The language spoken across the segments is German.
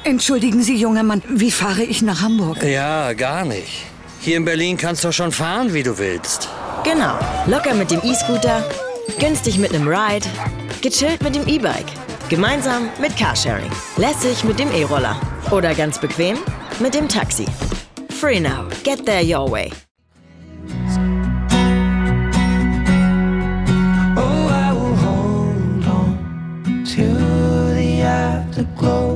Entschuldigen Sie, junger Mann, wie fahre ich nach Hamburg? Ja, gar nicht. Hier in Berlin kannst du schon fahren, wie du willst. Genau. Locker mit dem E-Scooter, günstig mit einem Ride, gechillt mit dem E-Bike, gemeinsam mit Carsharing, lässig mit dem E-Roller oder ganz bequem mit dem Taxi. Free now. Get there your way. Oh, I will hold on to the afterglow.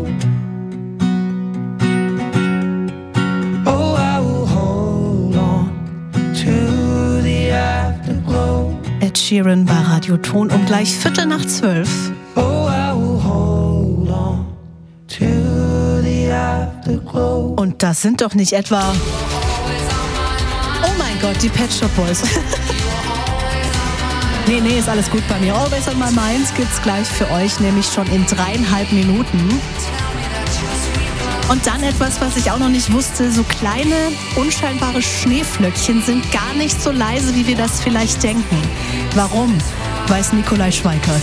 Ed Sheeran bei Radio Ton um gleich 11:45. Und das sind doch nicht etwa... Oh mein Gott, die Pet Shop Boys. Nee, ist alles gut bei mir. Always on my mind gibt's gleich für euch, nämlich schon in 3,5 Minuten. Und dann etwas, was ich auch noch nicht wusste, so kleine, unscheinbare Schneeflöckchen sind gar nicht so leise, wie wir das vielleicht denken. Warum, weiß Nikolai Schweikert.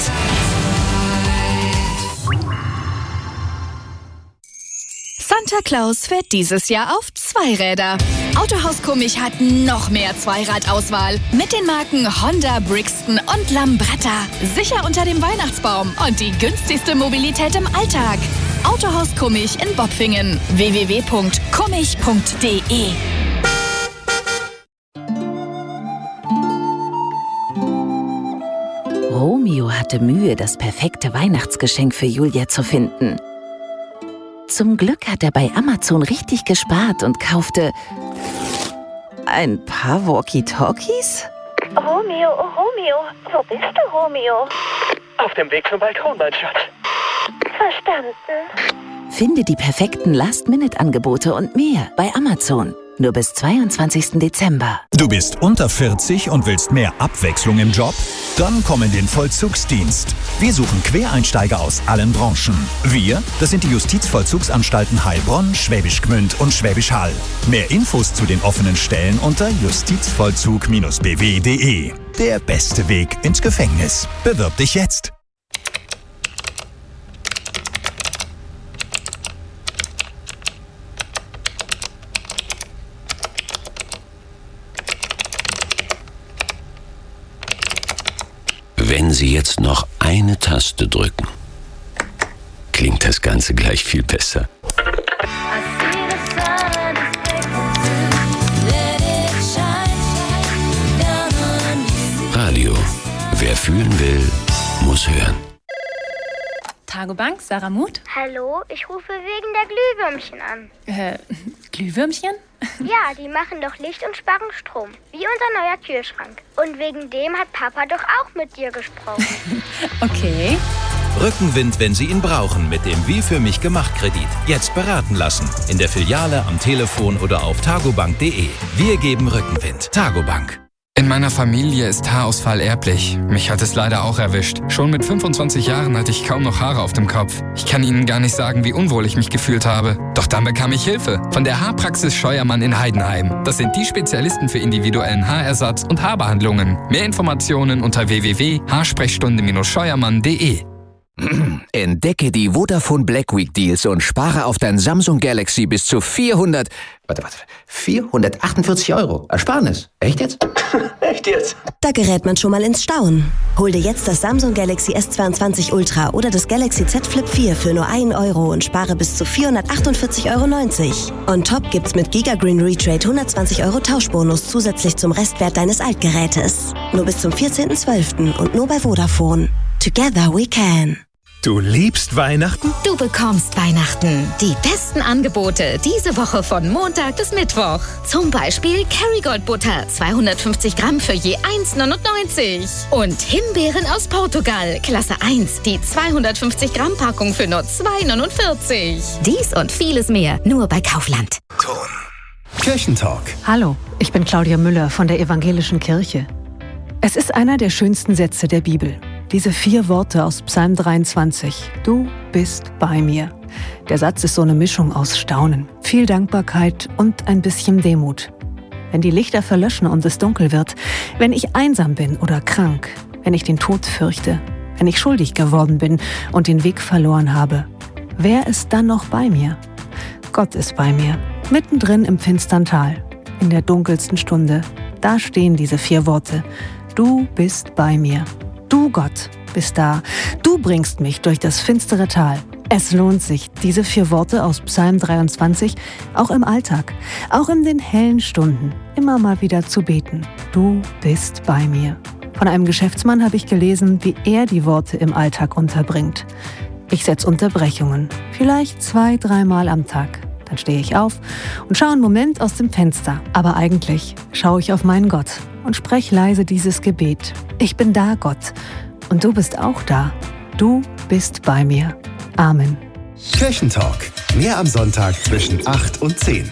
Santa Claus fährt dieses Jahr auf 2 Räder. Autohaus Kummich hat noch mehr Zweiradauswahl mit den Marken Honda, Brixton und Lambretta. Sicher unter dem Weihnachtsbaum und die günstigste Mobilität im Alltag. Autohaus Kummich in Bopfingen. www.kummich.de. Romeo hatte Mühe, das perfekte Weihnachtsgeschenk für Julia zu finden. Zum Glück hat er bei Amazon richtig gespart und kaufte ein paar Walkie-Talkies? Romeo, wo bist du, Romeo? Auf dem Weg zum Balkon, mein Schatz. Verstanden. Finde die perfekten Last-Minute-Angebote und mehr bei Amazon. Nur bis 22. Dezember. Du bist unter 40 und willst mehr Abwechslung im Job? Dann komm in den Vollzugsdienst. Wir suchen Quereinsteiger aus allen Branchen. Wir, das sind die Justizvollzugsanstalten Heilbronn, Schwäbisch Gmünd und Schwäbisch Hall. Mehr Infos zu den offenen Stellen unter justizvollzug-bw.de. Der beste Weg ins Gefängnis. Bewirb dich jetzt. Wenn Sie jetzt noch eine Taste drücken, klingt das Ganze gleich viel besser. Radio. Wer fühlen will, muss hören. Tagobank, Sarah Muth. Hallo, ich rufe wegen der Glühwürmchen an. Glühwürmchen? Ja, die machen doch Licht und sparen Strom. Wie unser neuer Kühlschrank. Und wegen dem hat Papa doch auch mit dir gesprochen. Okay. Rückenwind, wenn Sie ihn brauchen, mit dem Wie für mich gemacht Kredit. Jetzt beraten lassen. In der Filiale, am Telefon oder auf tagobank.de. Wir geben Rückenwind. Tagobank. In meiner Familie ist Haarausfall erblich. Mich hat es leider auch erwischt. Schon mit 25 Jahren hatte ich kaum noch Haare auf dem Kopf. Ich kann Ihnen gar nicht sagen, wie unwohl ich mich gefühlt habe. Doch dann bekam ich Hilfe von der Haarpraxis Scheuermann in Heidenheim. Das sind die Spezialisten für individuellen Haarersatz und Haarbehandlungen. Mehr Informationen unter www.haarsprechstunde-scheuermann.de. Entdecke die Vodafone Black Week Deals und spare auf dein Samsung Galaxy bis zu 448 €. Ersparnis. Echt jetzt? Echt jetzt? Da gerät man schon mal ins Staunen. Hol dir jetzt das Samsung Galaxy S22 Ultra oder das Galaxy Z Flip 4 für nur 1 € und spare bis zu 448,90 €. On top gibt's mit Gigagreen Retrade 120 € Tauschbonus zusätzlich zum Restwert deines Altgerätes. Nur bis zum 14.12. und nur bei Vodafone. Together we can. Du liebst Weihnachten? Du bekommst Weihnachten. Die besten Angebote diese Woche von Montag bis Mittwoch. Zum Beispiel Kerrygold Butter, 250 Gramm für je 1,99. Und Himbeeren aus Portugal, Klasse 1, die 250 Gramm Packung für nur 2,49. Dies und vieles mehr, nur bei Kaufland. Ton. Kirchentalk. Hallo, ich bin Claudia Müller von der Evangelischen Kirche. Es ist einer der schönsten Sätze der Bibel. Diese 4 Worte aus Psalm 23. Du bist bei mir. Der Satz ist so eine Mischung aus Staunen, viel Dankbarkeit und ein bisschen Demut. Wenn die Lichter verlöschen und es dunkel wird, wenn ich einsam bin oder krank, wenn ich den Tod fürchte, wenn ich schuldig geworden bin und den Weg verloren habe, Wer ist dann noch bei mir? Gott ist bei mir, mittendrin im finstern Tal, in der dunkelsten Stunde. Da stehen diese 4 Worte. Du bist bei mir. Du, Gott, bist da. Du bringst mich durch das finstere Tal. Es lohnt sich, diese 4 Worte aus Psalm 23 auch im Alltag, auch in den hellen Stunden, immer mal wieder zu beten. Du bist bei mir. Von einem Geschäftsmann habe ich gelesen, wie er die Worte im Alltag unterbringt. Ich setze Unterbrechungen, vielleicht 2-3 Mal am Tag. Dann stehe ich auf und schaue einen Moment aus dem Fenster. Aber eigentlich schaue ich auf meinen Gott und spreche leise dieses Gebet. Ich bin da, Gott. Und du bist auch da. Du bist bei mir. Amen. Kirchentalk. Mehr am Sonntag zwischen 8 und 10.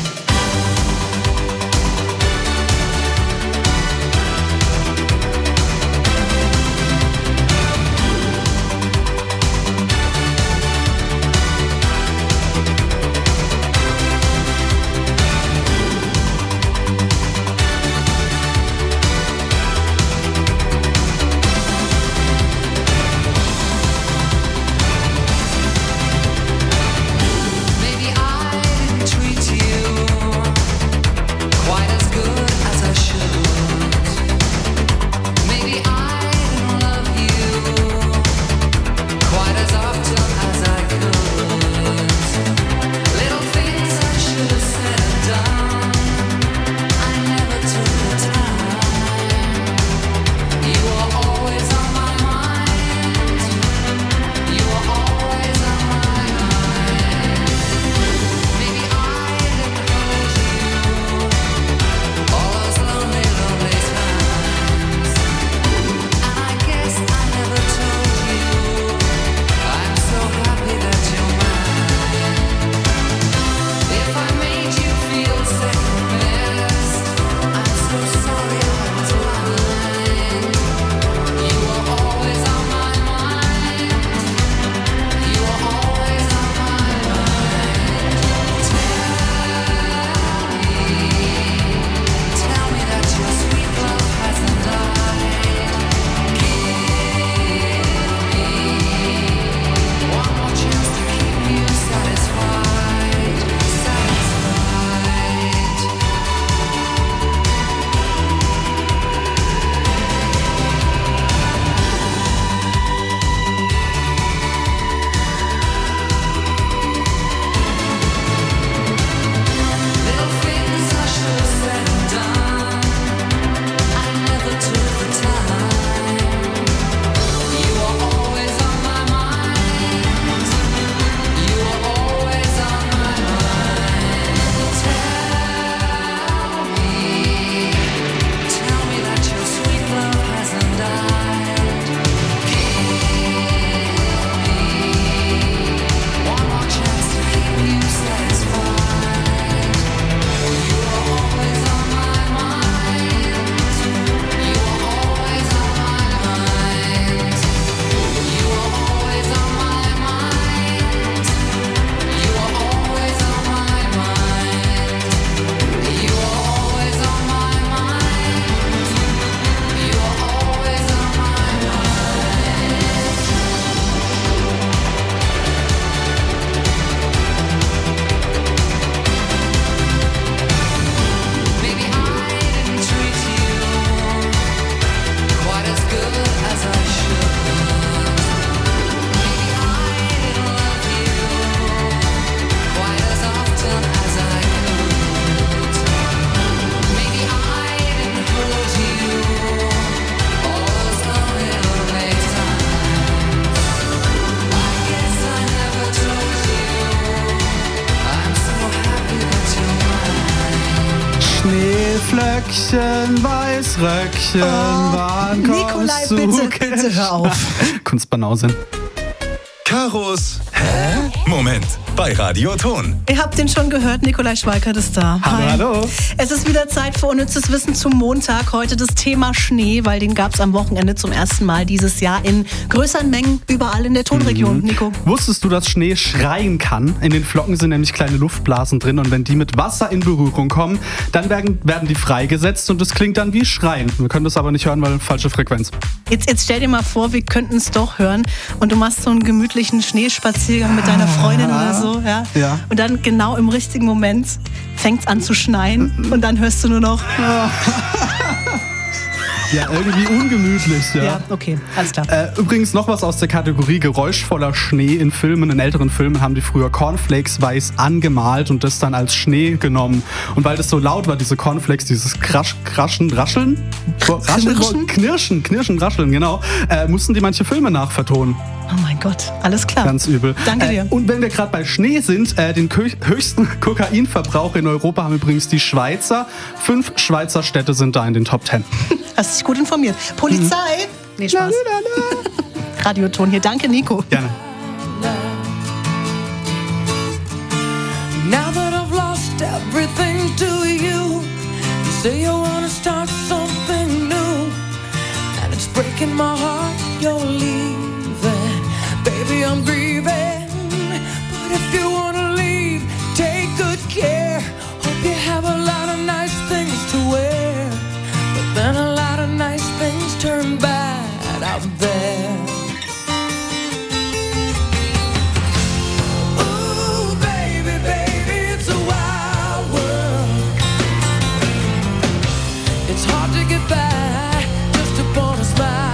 Schneeflöckchen, Weißröckchen, wann kommst du? Nikolai, bitte hör auf. Kunstbanausin. Karos. Hä? Moment. bei Radio Ton. Ihr habt den schon gehört, Nikolai Schweikert ist da. Hallo, hallo. Es ist wieder Zeit für unnützes Wissen zum Montag. Heute das Thema Schnee, weil den gab es am Wochenende zum ersten Mal dieses Jahr in größeren Mengen überall in der Tonregion. Nico. Wusstest du, dass Schnee schreien kann? In den Flocken sind nämlich kleine Luftblasen drin und wenn die mit Wasser in Berührung kommen, dann werden die freigesetzt und es klingt dann wie Schreien. Wir können das aber nicht hören, weil falsche Frequenz. Jetzt stell dir mal vor, wir könnten es doch hören und du machst so einen gemütlichen Schneespaziergang mit deiner Freundin oder so. Ja. Und dann genau im richtigen Moment fängt es an zu schneien und dann hörst du nur noch... Ja, irgendwie ungemütlich, ja. Ja, okay, alles klar. Übrigens noch was aus der Kategorie geräuschvoller Schnee in Filmen. In älteren Filmen haben die früher Cornflakes weiß angemalt und das dann als Schnee genommen. Und weil das so laut war, diese Cornflakes, dieses Knirschen, genau, mussten die manche Filme nachvertonen. Oh mein Gott, alles klar. Ganz übel. Danke dir. Und wenn wir gerade bei Schnee sind, den höchsten Kokainverbrauch in Europa haben übrigens die Schweizer. 5 Schweizer Städte sind da in den Top 10. Hast dich gut informiert. Polizei? Nee, Spaß. Radioton hier. Danke, Nico. Gerne. Now that I've lost everything to you, you say you wanna start something new, and it's breaking my heart you're leaving. Baby, I'm grieving, but if you wanna leave, take good care. Hope you have a lot of nice things to wear, but then a lot of nice things turn bad out there. Ooh, baby, baby, it's a wild world. It's hard to get by just upon a smile.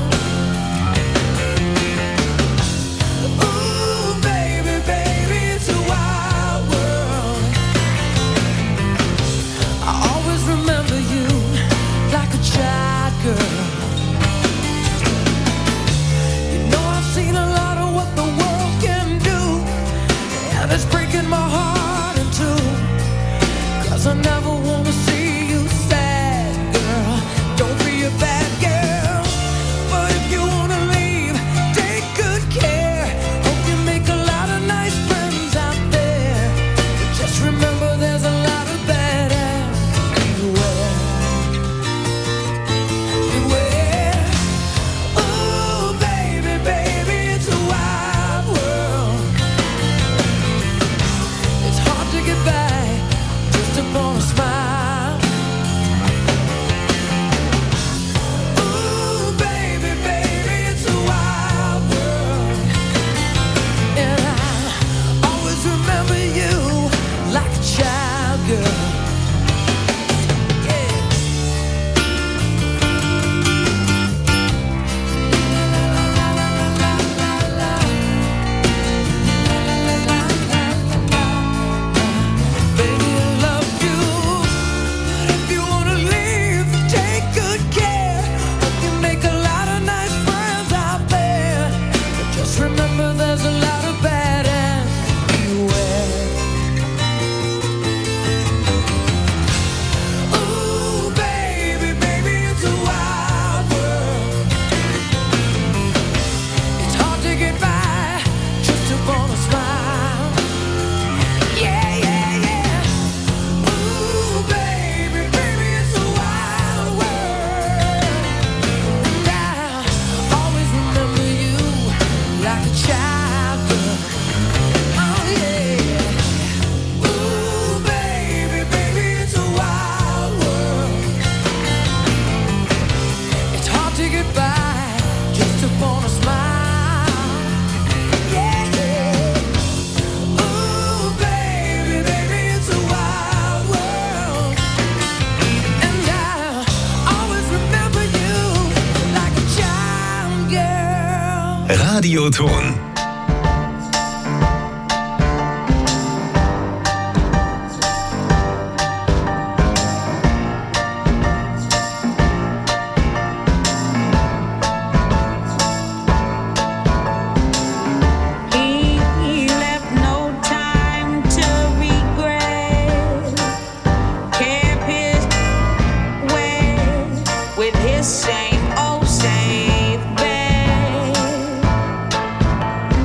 It's breaking my heart in two, 'cause I never wanna see you sad, girl. Don't be a bad girl, but if you wanna leave, take good care. Hope you make a lot of nice friends out there, but just remember there's a lot of bad ass everywhere. Beware. Ooh, baby, baby, it's a wild world. To get by just upon a smile. Ooh, baby, baby, it's a wild world, and I always remember you like a child, girl. Radioton. Same old same bed.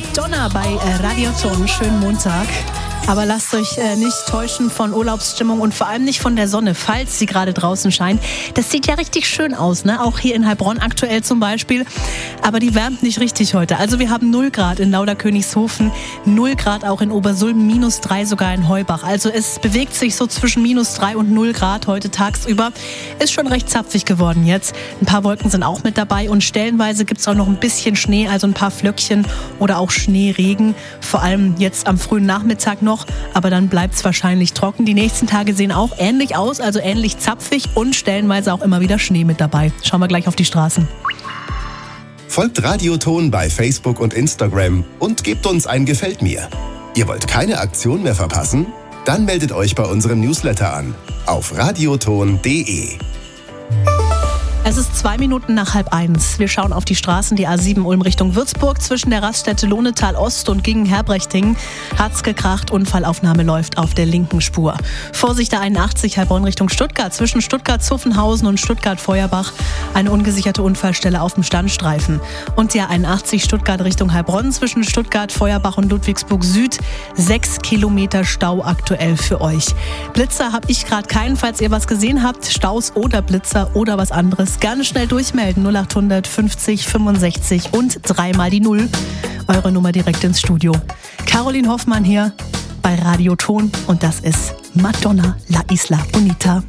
Madonna bei Radioton. Schönen Montag. Aber lasst euch nicht täuschen von Urlaubsstimmung und vor allem nicht von der Sonne, falls sie gerade draußen scheint. Das sieht ja richtig schön aus, ne? Auch hier in Heilbronn aktuell zum Beispiel. Aber die wärmt nicht richtig heute. Also wir haben 0 Grad in Lauderkönigshofen, 0 Grad auch in Obersulm, -3 sogar in Heubach. Also es bewegt sich so zwischen -3 und 0 Grad heute tagsüber. Ist schon recht zapfig geworden jetzt. Ein paar Wolken sind auch mit dabei und stellenweise gibt es auch noch ein bisschen Schnee, also ein paar Flöckchen oder auch Schneeregen. Vor allem jetzt am frühen Nachmittag noch. Aber dann bleibt es wahrscheinlich trocken. Die nächsten Tage sehen auch ähnlich aus, also ähnlich zapfig und stellenweise auch immer wieder Schnee mit dabei. Schauen wir gleich auf die Straßen. Folgt Radioton bei Facebook und Instagram und gebt uns ein Gefällt mir. Ihr wollt keine Aktion mehr verpassen? Dann meldet euch bei unserem Newsletter an auf radioton.de. Es ist 2 Minuten nach 12:30. Wir schauen auf die Straßen, die A7 Ulm Richtung Würzburg zwischen der Raststätte Lohnetal Ost und Gingen-Herbrechtingen. Hat's gekracht, Unfallaufnahme läuft auf der linken Spur. Vorsicht der 81 Heilbronn Richtung Stuttgart zwischen Stuttgart-Zuffenhausen und Stuttgart-Feuerbach. Eine ungesicherte Unfallstelle auf dem Standstreifen. Und die A81 Stuttgart Richtung Heilbronn zwischen Stuttgart-Feuerbach und Ludwigsburg Süd. 6 Kilometer Stau aktuell für euch. Blitzer habe ich gerade keinen, falls ihr was gesehen habt. Staus oder Blitzer oder was anderes. Ganz schnell durchmelden. 0800 50 65 und 3 mal die 0. Eure Nummer direkt ins Studio. Caroline Hoffmann hier bei Radioton und das ist Madonna, La Isla Bonita.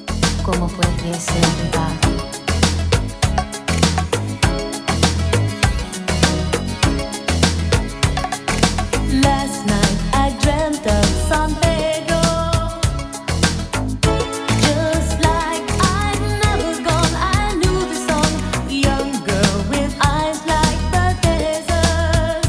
Last night I dreamt of San Pedro. Just like I'd never gone, I knew the song. Young girl with eyes like the desert.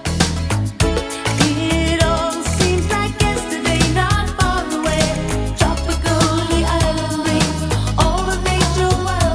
It all seems like yesterday, not far away. Tropical, the island breeze, all the nature wild.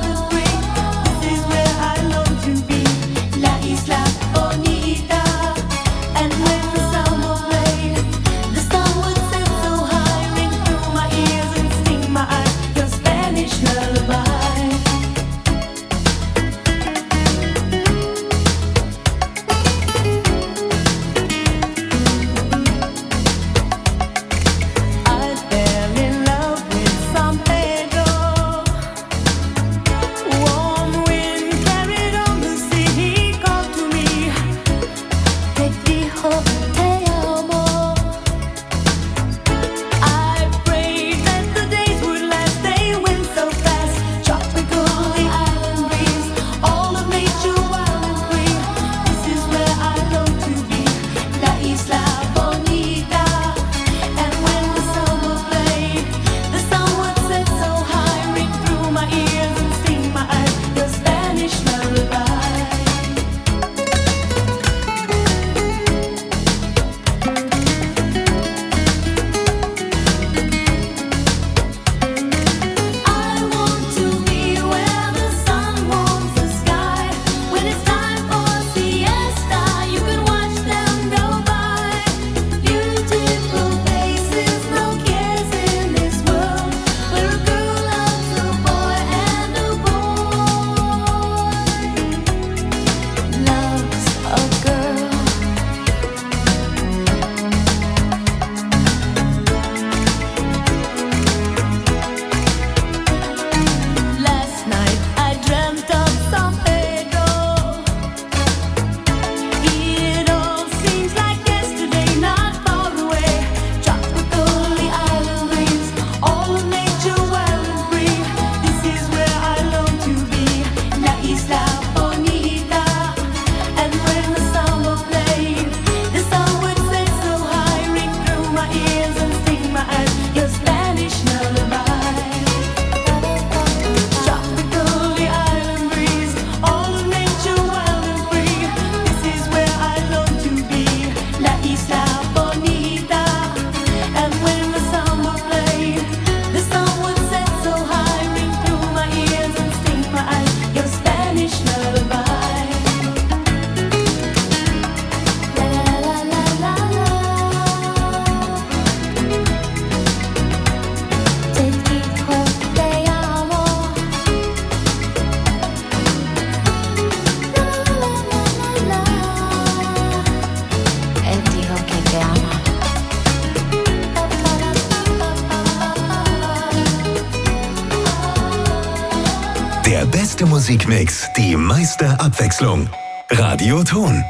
Der beste Musikmix, die meiste Abwechslung. Radio Ton.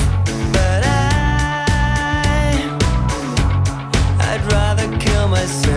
myself